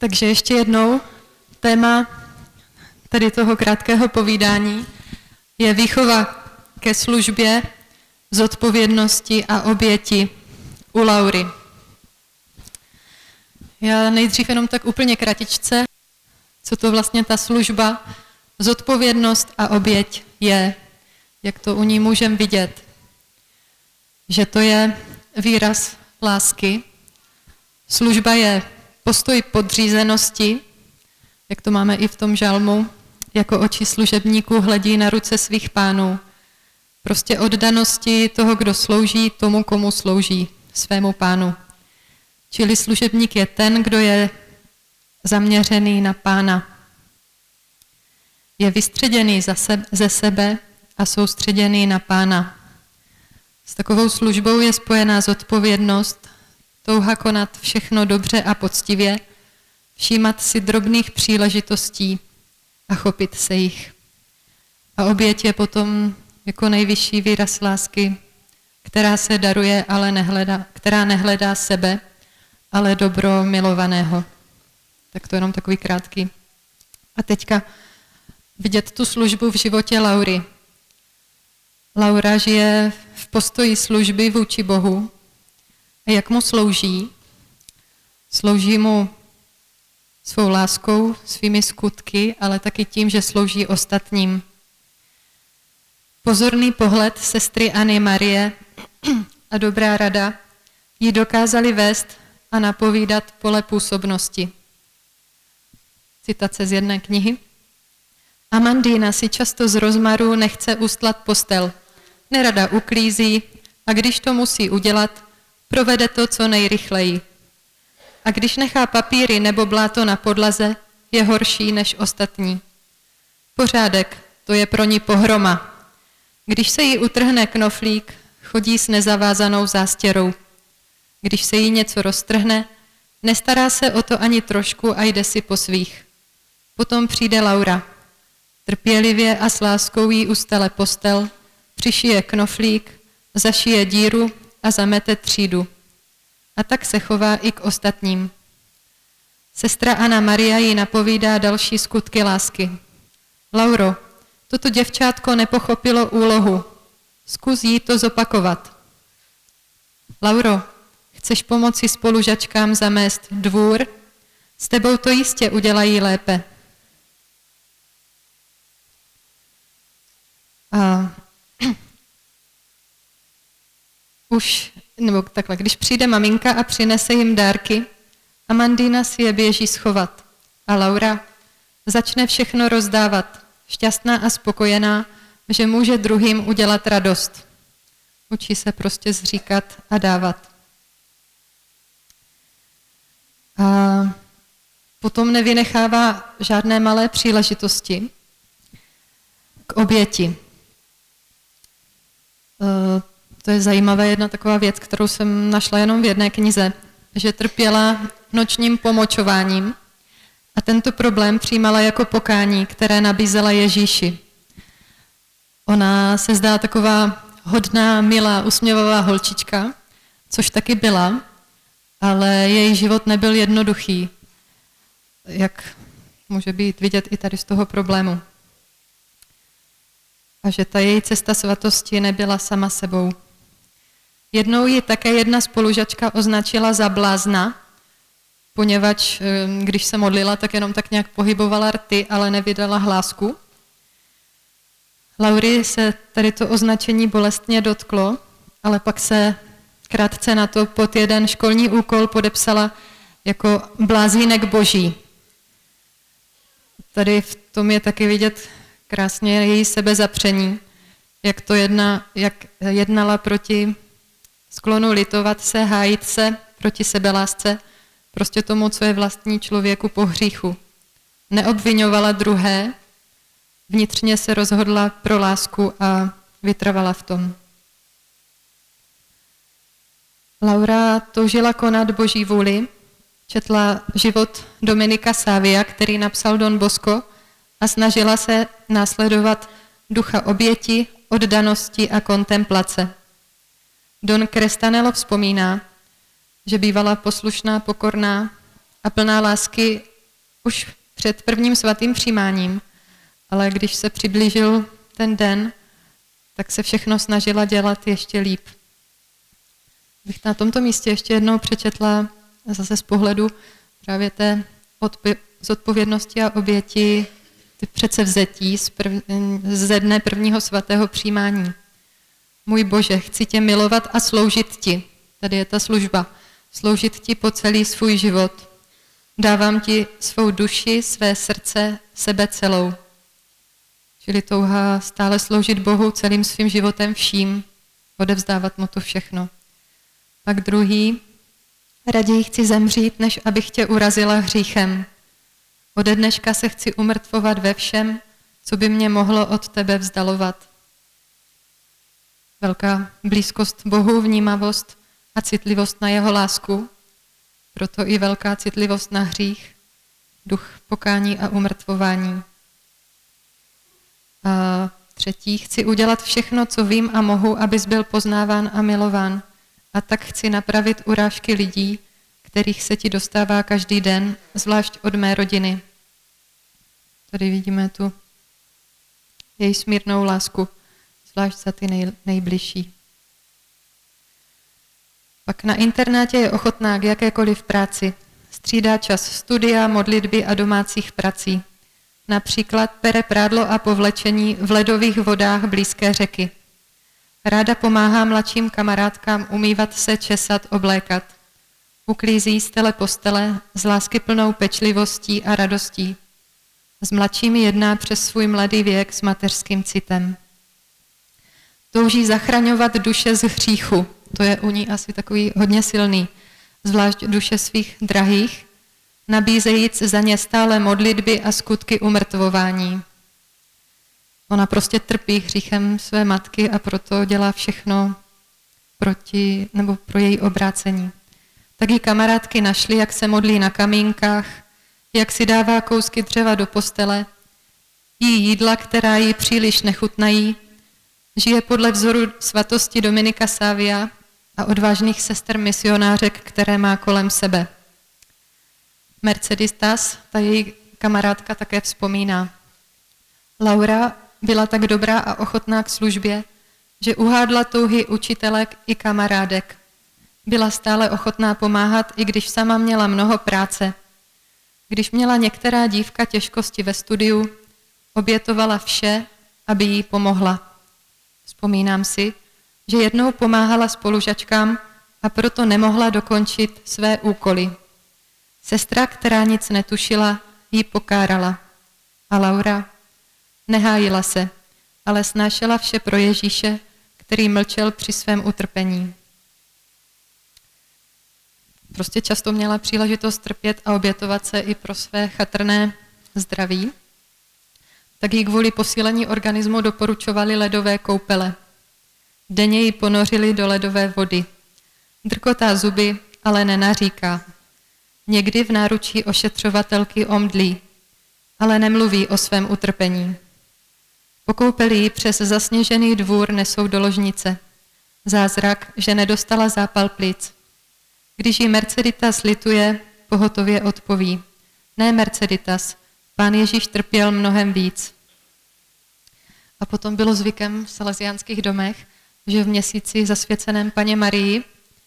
Takže ještě jednou, téma tady toho krátkého povídání je výchova ke službě, zodpovědnosti a oběti u Laury. Já nejdřív jenom tak úplně kratičce, co to vlastně ta služba, zodpovědnost a oběť je, jak to u ní můžeme vidět. Že to je výraz lásky. Služba je postoj podřízenosti, jak to máme i v tom žalmu, jako oči služebníků hledí na ruce svých pánů. Prostě oddanosti toho, kdo slouží, tomu, komu slouží, svému pánu. Čili služebník je ten, kdo je zaměřený na pána. Je vystředěný ze sebe a soustředěný na pána. S takovou službou je spojená zodpovědnost, touha konat všechno dobře a poctivě, všímat si drobných příležitostí a chopit se jich. A oběť je potom jako nejvyšší výraz lásky, která se daruje, která nehledá sebe, ale dobro milovaného. Tak to jenom takový krátký. A teďka vidět tu službu v životě Laury. Laura žije v postoji služby vůči Bohu. A jak mu slouží? Slouží mu svou láskou, svými skutky, ale taky tím, že slouží ostatním. Pozorný pohled sestry Anny Marie a dobrá rada ji dokázali vést a napovídat pole působnosti. Citace z jedné knihy. Amandína si často z rozmaru nechce ustlat postel. Nerada uklízí a když to musí udělat, provede to co nejrychleji. A když nechá papíry nebo bláto na podlaze, je horší než ostatní. Pořádek, to je pro ní pohroma. Když se jí utrhne knoflík, chodí s nezavázanou zástěrou. Když se jí něco roztrhne, nestará se o to ani trošku a jde si po svých. Potom přijde Laura. Trpělivě a s láskou jí ustele postel, přišije knoflík, zašije díru a zamete třídu. A tak se chová i k ostatním. Sestra Anna Maria jí napovídá další skutky lásky. Lauro, toto děvčátko nepochopilo úlohu. Zkus jí to zopakovat. Lauro, chceš pomoci spolužačkám zamést dvůr? S tebou to jistě udělají lépe. A když přijde maminka a přinese jim dárky, Amandína si je běží schovat a Laura začne všechno rozdávat, šťastná a spokojená, že může druhým udělat radost. Učí se prostě zříkat a dávat. A potom nevynechává žádné malé příležitosti k oběti. To je zajímavá jedna taková věc, kterou jsem našla jenom v jedné knize, že trpěla nočním pomočováním a tento problém přijímala jako pokání, které nabízela Ježíši. Ona se zdá taková hodná, milá, usměvavá holčička, což taky byla, ale její život nebyl jednoduchý, jak může být vidět i tady z toho problému. A že ta její cesta svatosti nebyla sama sebou. Jednou ji také jedna spolužačka označila za blázna, poněvadž když se modlila, tak jenom tak nějak pohybovala rty, ale nevydala hlásku. Laury se tady to označení bolestně dotklo, ale pak se krátce na to pod jeden školní úkol podepsala jako blázínek boží. Tady v tom je taky vidět krásně její sebezapření, jak jednala proti sklonu litovat se, hájit se, proti sebelásce, prostě tomu, co je vlastní člověku po hříchu. Neobvinovala druhé, vnitřně se rozhodla pro lásku a vytrvala v tom. Laura toužila konat boží vůli, četla život Dominika Savia, který napsal Don Bosco, a snažila se následovat ducha oběti, oddanosti a kontemplace. Don Crestanelo vzpomíná, že bývala poslušná, pokorná a plná lásky už před prvním svatým přijímáním, ale když se přiblížil ten den, tak se všechno snažila dělat ještě líp. Bych na tomto místě ještě jednou přečetla zase z pohledu právě té zodpovědnosti a oběti, ty předsevzetí ze dne prvního svatého přijímání. Můj Bože, chci tě milovat a sloužit ti. Tady je ta služba. Sloužit ti po celý svůj život. Dávám ti svou duši, své srdce, sebe celou. Čili touha stále sloužit Bohu celým svým životem vším, odevzdávat mu to všechno. Pak druhý, raději chci zemřít, než abych tě urazila hříchem. Ode dneška se chci umrtvovat ve všem, co by mě mohlo od tebe vzdalovat. Velká blízkost Bohu, vnímavost a citlivost na jeho lásku, proto i velká citlivost na hřích, duch pokání a umrtvování. A třetí, chci udělat všechno, co vím a mohu, abys byl poznáván a milován. A tak chci napravit urážky lidí, kterých se ti dostává každý den, zvlášť od mé rodiny. Tady vidíme tu její smírnou lásku, zvlášť za ty nejbližší. Pak na internátě je ochotná k jakékoliv práci. Střídá čas studia, modlitby a domácích prací. Například pere prádlo a povlečení v ledových vodách blízké řeky. Ráda pomáhá mladším kamarádkám umývat se, česat, oblékat. Uklízí stele postele s láskyplnou pečlivostí a radostí. S mladšími jedná přes svůj mladý věk s mateřským citem. Touží zachraňovat duše z hříchu. To je u ní asi takový hodně silný. Zvlášť duše svých drahých, nabízejíc za ně stále modlitby a skutky umrtvování. Ona prostě trpí hříchem své matky a proto dělá všechno pro její obrácení. Tak jí kamarádky našly, jak se modlí na kamínkách, jak si dává kousky dřeva do postele, jí jídla, která jí příliš nechutnají, žije podle vzoru svatosti Dominika Savia a odvážných sester misionářek, které má kolem sebe. Merceditas, ta její kamarádka, také vzpomíná. Laura byla tak dobrá a ochotná k službě, že uhádla touhy učitelek i kamarádek. Byla stále ochotná pomáhat, i když sama měla mnoho práce. Když měla některá dívka těžkosti ve studiu, obětovala vše, aby jí pomohla. Vzpomínám si, že jednou pomáhala spolužačkám a proto nemohla dokončit své úkoly. Sestra, která nic netušila, ji pokárala. A Laura nehájila se, ale snášela vše pro Ježíše, který mlčel při svém utrpení. Prostě často měla příležitost trpět a obětovat se i pro své chatrné zdraví. Tak jí kvůli posílení organismu doporučovali ledové koupele. Denně ji ponořili do ledové vody. Drkotá zuby, ale nenaříká. Někdy v náručí ošetřovatelky omdlí, ale nemluví o svém utrpení. Po koupeli ji přes zasněžený dvůr nesou do ložnice. Zázrak, že nedostala zápal plic. Když ji Merceditas lituje, pohotově odpoví. Ne, Merceditas, Pán Ježíš trpěl mnohem víc. A potom bylo zvykem v salesiánských domech, že v měsíci zasvěceném Panně Marii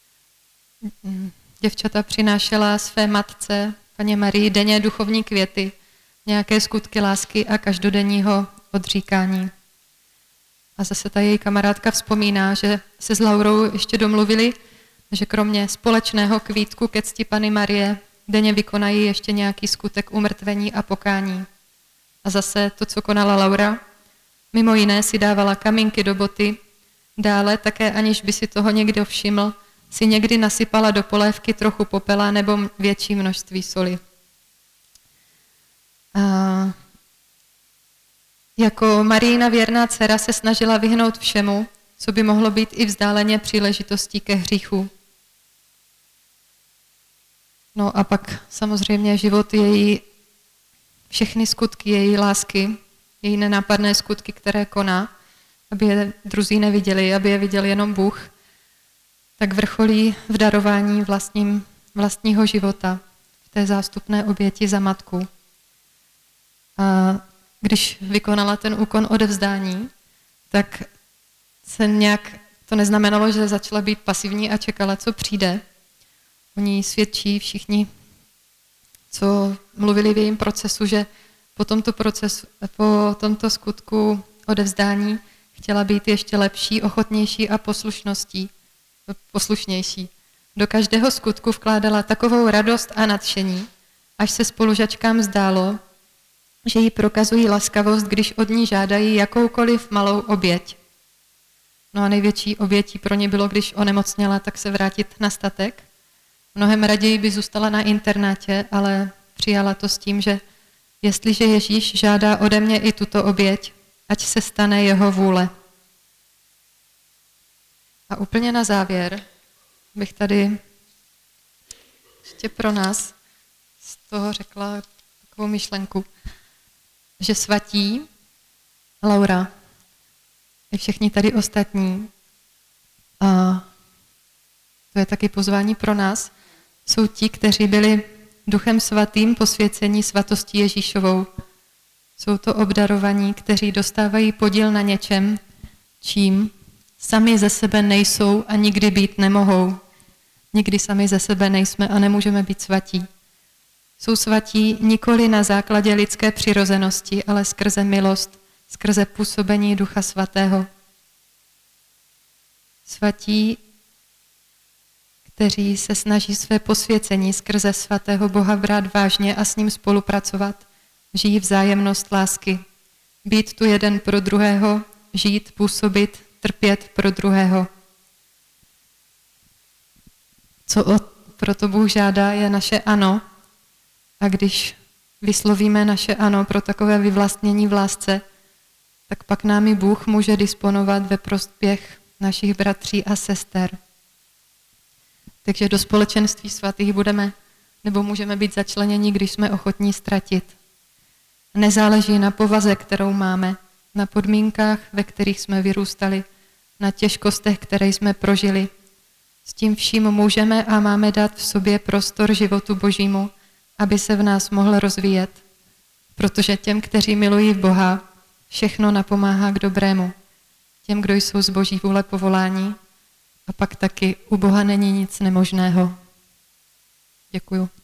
děvčata přinášela své matce, Panně Marii, denně duchovní květy, nějaké skutky lásky a každodenního odříkání. A zase ta její kamarádka vzpomíná, že se s Laurou ještě domluvili, že kromě společného kvítku ke cti Panny Marie denně vykonají ještě nějaký skutek umrtvení a pokání. A zase to, co konala Laura, mimo jiné si dávala kamínky do boty, dále také, aniž by si toho někdo všiml, si někdy nasypala do polévky trochu popela nebo větší množství soli. A jako Marijina věrná dcera se snažila vyhnout všemu, co by mohlo být i vzdáleně příležitostí ke hříchu. No a pak samozřejmě život její, všechny skutky její lásky, její nenápadné skutky, které koná, aby je druzí neviděli, aby je viděl jenom Bůh, tak vrcholí v darování vlastního života, v té zástupné oběti za matku. A když vykonala ten úkon odevzdání, tak se nějak, to neznamenalo, že začala být pasivní a čekala, co přijde. Oni svědčí všichni, co mluvili v jejím procesu, že po tomto skutku odevzdání chtěla být ještě lepší, ochotnější a poslušnější. Do každého skutku vkládala takovou radost a nadšení, až se spolužačkám zdálo, že jí prokazují laskavost, když od ní žádají jakoukoliv malou oběť. No a největší obětí pro ně bylo, když onemocněla, tak se vrátit na statek. Mnohem raději by zůstala na internátě, ale přijala to s tím, že jestliže Ježíš žádá ode mě i tuto oběť, ať se stane jeho vůle. A úplně na závěr bych tady ještě pro nás z toho řekla takovou myšlenku, že svatí, Laura i všichni tady ostatní, a to je taky pozvání pro nás, jsou ti, kteří byli Duchem Svatým posvěcení svatostí Ježíšovou. Jsou to obdarovaní, kteří dostávají podíl na něčem, čím sami ze sebe nejsou a nikdy být nemohou. Nikdy sami ze sebe nejsme a nemůžeme být svatí. Jsou svatí nikoli na základě lidské přirozenosti, ale skrze milost, skrze působení Ducha Svatého. Svatí, kteří se snaží své posvěcení skrze svatého Boha brát vážně a s ním spolupracovat, žijí vzájemnost lásky. Být tu jeden pro druhého, žít, působit, trpět pro druhého. Co proto Bůh žádá, je naše ano. A když vyslovíme naše ano pro takové vyvlastnění v lásce, tak pak námi Bůh může disponovat ve prospěch našich bratří a sester. Takže do společenství svatých můžeme být začleněni, když jsme ochotní ztratit. Nezáleží na povaze, kterou máme, na podmínkách, ve kterých jsme vyrůstali, na těžkostech, které jsme prožili. S tím vším můžeme a máme dát v sobě prostor životu Božímu, aby se v nás mohl rozvíjet. Protože těm, kteří milují Boha, všechno napomáhá k dobrému. Těm, kdo jsou z Boží vůle povoláni, a pak taky u Boha není nic nemožného. Děkuju.